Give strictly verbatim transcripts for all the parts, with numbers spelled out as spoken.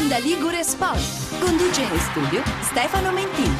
Onda Ligure Sport. Conduce in studio Stefano Mentini.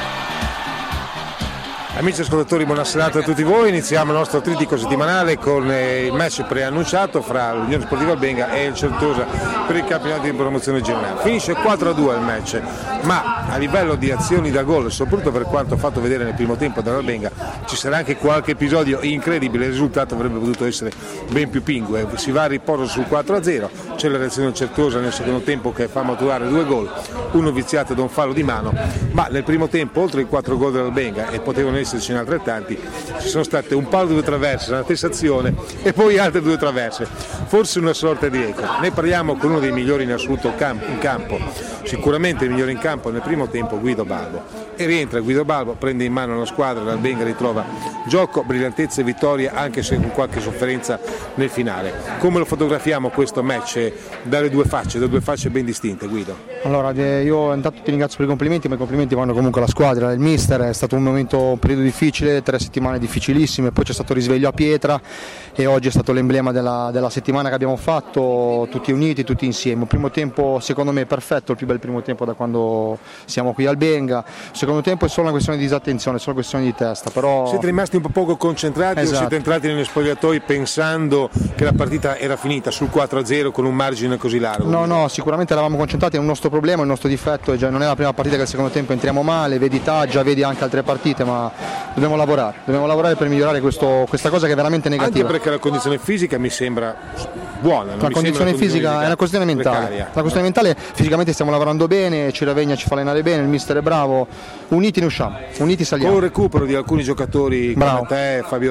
Amici ascoltatori, buona serata a tutti voi. Iniziamo il nostro trittico settimanale con il match preannunciato fra l'Unione Sportiva Albenga e il Certosa per il campionato di promozione generale. Finisce quattro a due il match, ma a livello di azioni da gol, soprattutto per quanto fatto vedere nel primo tempo dall'Albenga, ci sarà anche qualche episodio incredibile. Il risultato avrebbe potuto essere ben più pingue. Si va a riposo sul quattro a zero, c'è la reazione del Certosa nel secondo tempo che fa maturare due gol, uno viziato da un fallo di mano, ma nel primo tempo oltre i quattro gol dell'Albenga, e potevano esserci in altrettanti, ci sono state un palo, due traverse, una tessazione e poi altre due traverse, forse una sorta di eco. Ne parliamo con uno dei migliori in assoluto in campo, sicuramente il migliore in campo nel primo tempo, Guido Balbo. E rientra Guido Balbo, prende in mano la squadra, l'Albenga ritrova gioco, brillantezza e vittoria, anche se con qualche sofferenza nel finale. Come lo fotografiamo questo match dalle due facce, da due facce ben distinte, Guido? Allora, io intanto ti ringrazio per i complimenti, ma i complimenti vanno comunque alla squadra, il mister. È stato un momento, un periodo difficile, tre settimane difficilissime, poi c'è stato il risveglio a Pietra e oggi è stato l'emblema della, della settimana che abbiamo fatto, tutti uniti, tutti insieme. Un primo tempo secondo me perfetto, il più bel primo tempo da quando siamo qui al Benga. Secondo tempo è solo una questione di disattenzione, è solo una questione di testa, però... Siete rimasti un po' poco concentrati, esatto. O siete entrati negli spogliatoi pensando che la partita era finita sul quattro a zero con un margine così largo? No, no, sicuramente eravamo concentrati, è un nostro problema, il nostro difetto, è già, non è la prima partita che al secondo tempo entriamo male, vedi Taggia, vedi anche altre partite, ma dobbiamo lavorare, dobbiamo lavorare per migliorare questo, questa cosa che è veramente negativa. Anche perché la condizione fisica mi sembra buona. Non la mi condizione una fisica condizione è una questione mentale. Precaria. La questione mentale, fisicamente stiamo lavorando bene, Ciravegna ci fa allenare bene, il mister è bravo, uniti ne usciamo, uniti saliamo. Con il recupero di alcuni giocatori bravo. come te, Fabio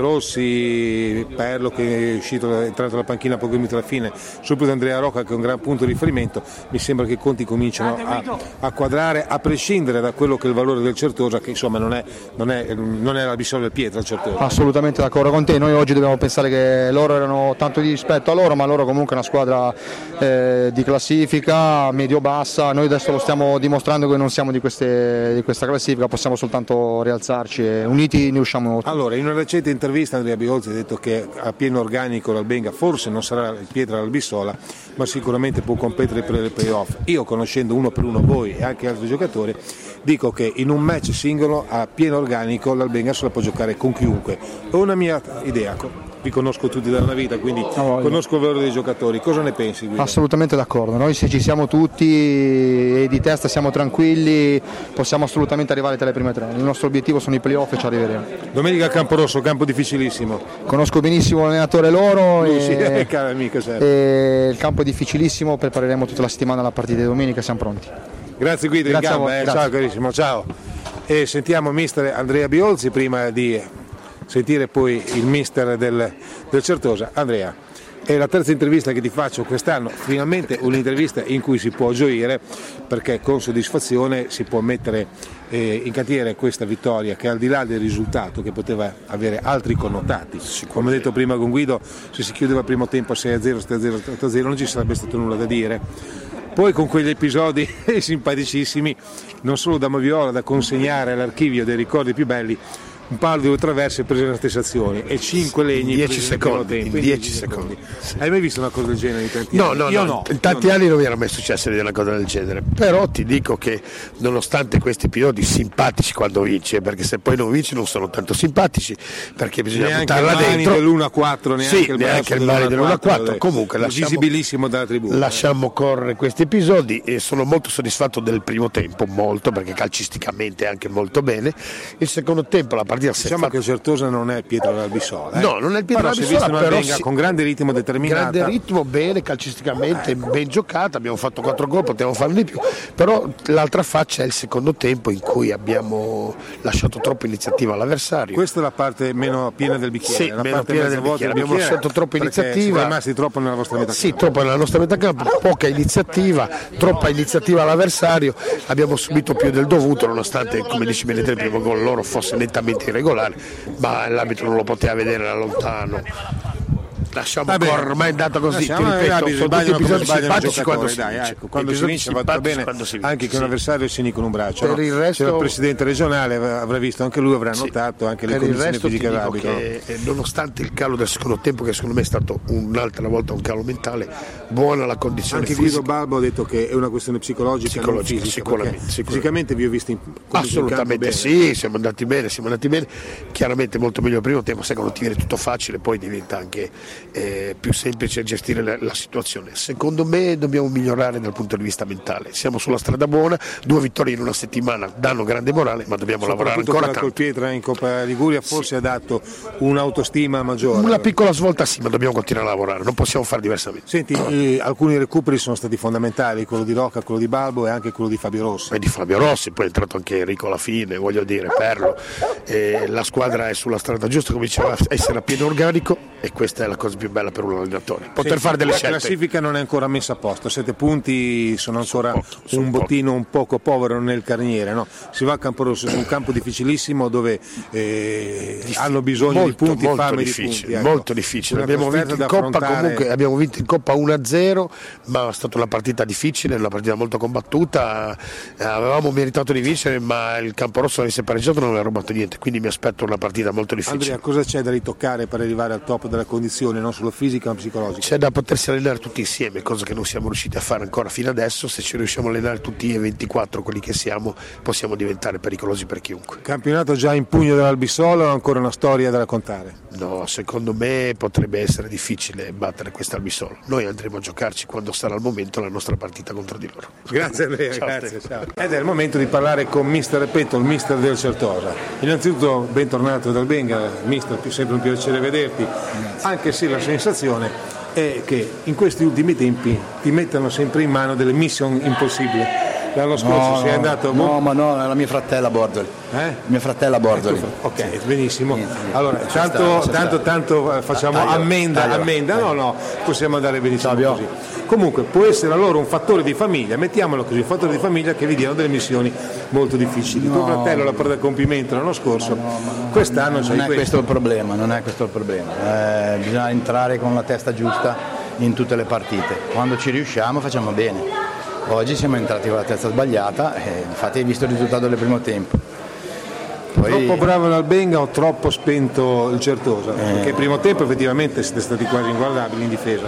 Rossi, Perlo che è uscito, è entrato alla panchina poco minuti alla fine, soprattutto Andrea Rocca che è un gran punto di riferimento, mi sembra che i conti cominciano a, a quadrare, a prescindere da quello che è il valore del Certosa, che insomma non è, non è, non è la bisogna del Pietra il Certosa. Assolutamente d'accordo con te, noi oggi dobbiamo pensare che loro erano tanto di rispetto a loro, ma loro comunque è una squadra eh, di classifica medio-bassa, noi adesso lo stiamo dimostrando che non siamo di, queste, di questa classifica, possiamo soltanto rialzarci e uniti ne usciamo. Allora, in una recente intervista Andrea Biolzi ha detto che a pieno organico l'Albenga forse non sarà il Pietra l'Albissola, ma sicuramente può competere per le playoff. Io, conoscendo uno per uno voi e anche altri giocatori, dico che in un match singolo a pieno organico l'Albenga se la può giocare con chiunque. È una mia idea, vi conosco tutti da una vita, quindi no, conosco il valore dei giocatori. Cosa ne pensi, Guido? Assolutamente d'accordo, noi se ci siamo tutti e di testa siamo tranquilli possiamo assolutamente arrivare tra le prime tre, il nostro obiettivo sono i playoff e ci arriveremo. Domenica a Camporosso, campo difficilissimo. Conosco benissimo l'allenatore loro Lui, e, sì, è cara amica, certo. E il campo è difficilissimo, prepareremo tutta la settimana la partita di domenica, siamo pronti. Grazie Guido, Grazie in gamba, eh. Ciao carissimo, ciao. E sentiamo mister Andrea Biolzi prima di sentire poi il mister del, del Certosa. Andrea, è la terza intervista che ti faccio quest'anno, finalmente un'intervista in cui si può gioire perché con soddisfazione si può mettere eh, in cantiere questa vittoria che al di là del risultato che poteva avere altri connotati, come ho detto prima con Guido, se si chiudeva il primo tempo a sei a zero, sette a zero, otto a zero non ci sarebbe stato nulla da dire. Poi con quegli episodi simpaticissimi, non solo da Moviola, da consegnare all'archivio dei ricordi più belli, un palo di due traverse prese nelle stesse azioni e cinque legni dieci secondi, in dieci secondi. Hai mai visto una cosa del genere in tanti no, anni? No, Io no, no. In tanti Io anni no. non mi era mai successo di una cosa del genere, però ti dico che nonostante questi episodi simpatici quando vinci, perché se poi non vinci non sono tanto simpatici, perché bisogna neanche buttarla il dentro. dell'uno a quattro, neanche sì, il neanche il male dell'uno a quattro, comunque lasciamo, visibilissimo dalla tribuna. Lasciamo correre questi episodi e sono molto soddisfatto del primo tempo, molto, perché calcisticamente anche molto bene. Il secondo tempo la partita si diciamo è fatta... che Certosa non è Pietra dell'Albissola, eh? No, non è il Pietra dell'Albissola, però, però si... con grande ritmo determinato. Grande ritmo, bene, calcisticamente ben giocata, abbiamo fatto quattro gol, potevamo farne di più, però l'altra faccia è il secondo tempo in cui abbiamo lasciato troppo iniziativa all'avversario. Questa è la parte meno piena del bicchiere, sì, la meno parte piena del bicchiere, abbiamo lasciato troppa iniziativa. Siete rimasti troppo nella vostra metà sì, campo. troppo nella nostra metà campo, poca iniziativa, troppa iniziativa all'avversario, abbiamo subito più del dovuto, nonostante, come dici bene te, il primo gol loro fosse nettamente irregolare, ma l'arbitro non lo poteva vedere da lontano. lasciamo Va bene. ormai è andata così. Lasciamo, ti ripeto, eh, sono tutti sbagliano come episodi sbagliano i simpatici quando si giocatori, dai, vince. ecco, quando si Episodi vince va tutto simpatici bene, quando si vince, anche che un sì. avversario segni con un braccio. Per no? il resto- Se il presidente regionale avrà visto, anche lui avrà Sì. notato anche le Per il condizioni resto ti fisiche dico dell'arbitro. che eh, nonostante il calo del secondo tempo, che secondo me è stato un'altra volta un calo mentale, buona la condizione Anche fisica. Guido Balbo ha detto che è una questione psicologica, Psicologica, non fisica, sicuramente, perché sicuramente. fisicamente vi ho visti in, Assolutamente in campo sì, siamo andati bene, siamo andati bene, chiaramente molto meglio il primo tempo, sai quando ti viene tutto facile poi diventa anche eh, più semplice gestire la, la situazione. Secondo me dobbiamo migliorare dal punto di vista mentale, siamo sulla strada buona, due vittorie in una settimana danno grande morale, ma dobbiamo lavorare soprattutto ancora quella col tanto. Pietra in Coppa Liguria forse ha dato un'autostima maggiore. Una piccola svolta sì, ma dobbiamo continuare a lavorare, non possiamo fare diversamente. Senti, eh, alcuni recuperi sono stati fondamentali, quello di Rocca, quello di Balbo e anche quello di Fabio Rossi. E di Fabio Rossi, poi è entrato anche Enrico alla fine, voglio dire, Perlo. Eh, la squadra è sulla strada giusta, come diceva, essere a pieno organico e questa è la cosa più bella per un allenatore. Poter Senti, fare delle la scelte. classifica non è ancora messa a posto, sette punti sono ancora Sono pochi, sono un bottino un poco povero nel carniere, no? Si va a Camporosso su un campo difficilissimo dove eh, hanno bisogno molto, di punti, molto fame difficile, di punti. Ecco. molto difficile. Una Abbiamo vinto, trasferta in da Coppa, affrontare- comunque, abbiamo vinto in Coppa uno a zero, ma è stata una partita difficile, una partita molto combattuta, eh, avevamo meritato di vincere, ma il Camporosso avesse pareggiato non aveva rubato niente, quindi mi aspetto una partita molto difficile. Andrea, cosa c'è da ritoccare per arrivare al top della condizione, non solo fisica ma psicologica? C'è da potersi allenare tutti insieme, cosa che non siamo riusciti a fare ancora fino adesso. Se ci riusciamo a allenare tutti e ventiquattro quelli che siamo, possiamo diventare pericolosi per chiunque. Campionato già in pugno dell'Albisolo o ancora una storia da raccontare? No, secondo me potrebbe essere difficile battere questa Albisolo. Noi andremo a giocarci quando sarà il momento la nostra partita contro di loro. Grazie Andrea, Ciao, grazie. Stefano. Ciao. Ed è il momento di parlare con mister Repetto, il mister del Certosa. Innanzitutto bentornato dal Benga, mister, è sempre un piacere vederti, anche se la sensazione è che in questi ultimi tempi ti mettano sempre in mano delle mission impossibili. L'anno scorso No, sei no, andato no, ma no, è la mia fratella Bordoli. Eh? Mia fratella Bordoli. Ok, benissimo. Niente, niente. Allora, Ci tanto, sta, ci tanto, sta. tanto eh, facciamo Taglialo, ammenda, taglialo, ammenda. No, taglialo. no, possiamo andare benissimo Fabio. così. Comunque può essere a loro un fattore di famiglia, mettiamolo così, un fattore di famiglia che vi diano delle missioni molto difficili. Tuo fratello l'ha preso a compimento l'anno scorso, quest'anno c'hai Non è questo. questo il problema, non è questo il problema. Eh, bisogna entrare con la testa giusta in tutte le partite. Quando ci riusciamo facciamo bene. Oggi siamo entrati con la testa sbagliata e infatti hai visto il risultato del primo tempo. Poi, Troppo bravo l'Albenga o troppo spento il Certosa? Eh. Perché il primo tempo effettivamente siete stati quasi inguardabili in difesa.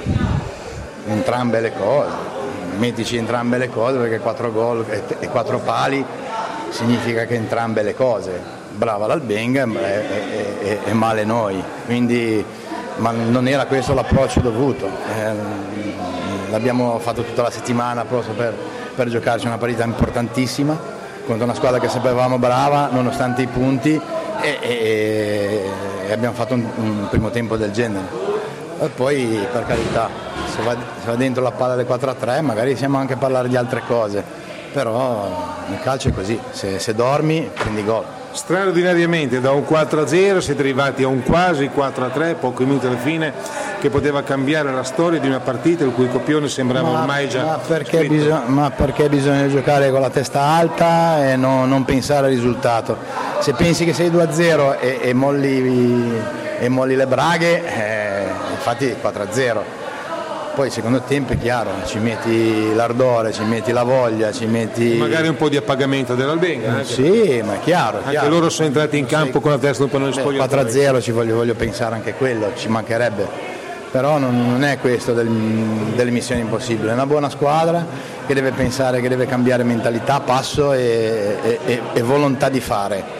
entrambe le cose, mettici entrambe le cose perché quattro gol e, e quattro pali significa che entrambe le cose. Brava l'Albenga e, e, e, e male noi, quindi ma non era questo l'approccio dovuto. Eh, l'abbiamo fatto tutta la settimana apposta per, per giocarci una partita importantissima contro una squadra che sapevamo brava nonostante i punti e, e, e abbiamo fatto un, un primo tempo del genere. E poi per carità, se va, se va dentro la palla del quattro a tre magari possiamo anche parlare di altre cose, però il calcio è così, se, se dormi prendi gol. Straordinariamente da un quattro a zero siete arrivati a un quasi quattro a tre, pochi minuti alla fine, che poteva cambiare la storia di una partita il cui copione sembrava Ma, ormai già ma, perché scritto. bisogna, ma perché bisogna giocare con la testa alta e no, non pensare al risultato. Se pensi che sei due a zero e, e, molli, e molli le braghe, eh, infatti quattro a zero. Poi il secondo tempo è chiaro, ci metti l'ardore, ci metti la voglia, ci metti... Magari un po' di appagamento dell'Albenga. Eh? Sì, ma è chiaro. È Anche chiaro. loro sono entrati in campo Sì. con la testa un po' nello Beh, spogliatoio. quattro a zero ci voglio, voglio pensare anche quello, ci mancherebbe. Però non, non è questo del, delle missioni impossibili, è una buona squadra che deve pensare, che deve cambiare mentalità, passo e, e, e, e volontà di fare.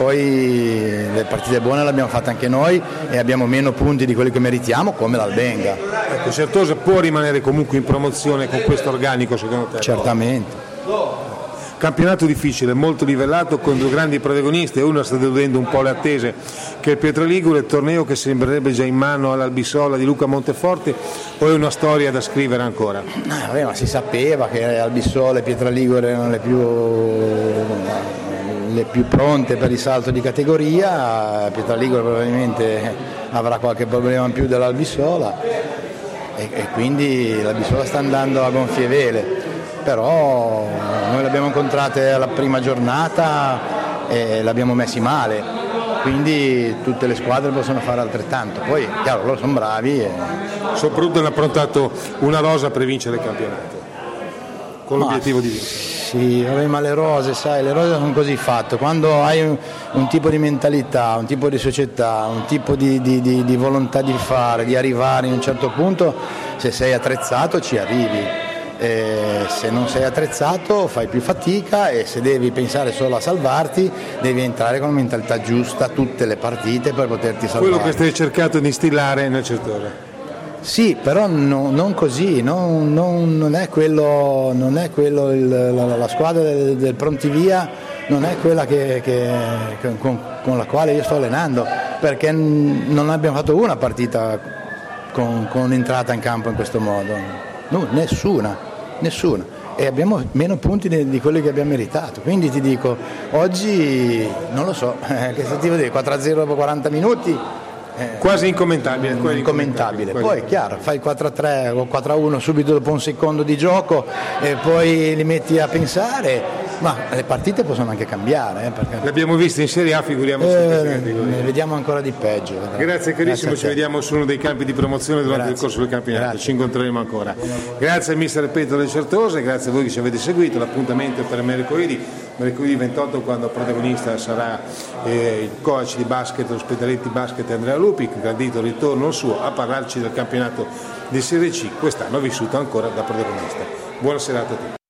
Poi le partite buone le abbiamo fatte anche noi e abbiamo meno punti di quelli che meritiamo, come l'Albenga. Ecco, Certosa può rimanere comunque in promozione con questo organico secondo te? Certamente. Campionato difficile, molto livellato, con due grandi protagonisti, uno sta deludendo un po' le attese, che è il Pietra Ligure, torneo che sembrerebbe già in mano all'Albisola di Luca Monteforti, o è una storia da scrivere ancora? Ah, vabbè, ma si sapeva che Albisole e Pietra Ligure erano le più, le più pronte per il salto di categoria. Pietra Ligure probabilmente avrà qualche problema in più dell'Albisola e, e quindi l'Albisola sta andando a gonfie vele. Però noi le abbiamo incontrate alla prima giornata e l'abbiamo messi male, quindi tutte le squadre possono fare altrettanto. Poi chiaro, loro sono bravi e... Soprattutto hanno approntato una rosa per vincere il campionato, con l'obiettivo ma, di vincere. Sì, vabbè, ma le rose, sai, le rose sono così fatte. Quando hai un, un tipo di mentalità, un tipo di società, un tipo di, di, di, di volontà di fare, di arrivare in un certo punto, se sei attrezzato ci arrivi. E se non sei attrezzato fai più fatica, e se devi pensare solo a salvarti devi entrare con la mentalità giusta tutte le partite per poterti salvare. Quello che stai cercando di instillare nel Certosa. Sì, però no, non così, non, non, non è quello, non è quello il, la, la squadra del, del Prontivia non è quella che, che, che, con, con la quale io sto allenando, perché non abbiamo fatto una partita con, con entrata in campo in questo modo, no, nessuna. Nessuna, e abbiamo meno punti di, di quelli che abbiamo meritato, quindi ti dico, oggi non lo so, eh, che se ti vedo quattro a zero dopo quaranta minuti, eh, quasi incommentabile, quasi incommentabile. quasi. Poi è chiaro, fai quattro a tre o quattro a uno subito dopo un secondo di gioco e poi li metti a pensare, ma le partite possono anche cambiare, eh, perché... L'abbiamo vista in Serie A, figuriamoci eh, in questa categoria. Ne vediamo ancora di peggio. Grazie carissimo, ci vediamo su uno dei campi di promozione durante Grazie. il corso del campionato. Grazie. Ci incontreremo ancora. Grazie al mister Petro del Certosa, grazie a voi che ci avete seguito. L'appuntamento è per mercoledì, mercoledì ventotto, quando protagonista sarà eh, il coach di basket, l'Ospedaletti Basket Andrea Lupi, che gradito ritorno al suo a parlarci del campionato di Serie C, quest'anno vissuto ancora da protagonista. Buona serata a tutti.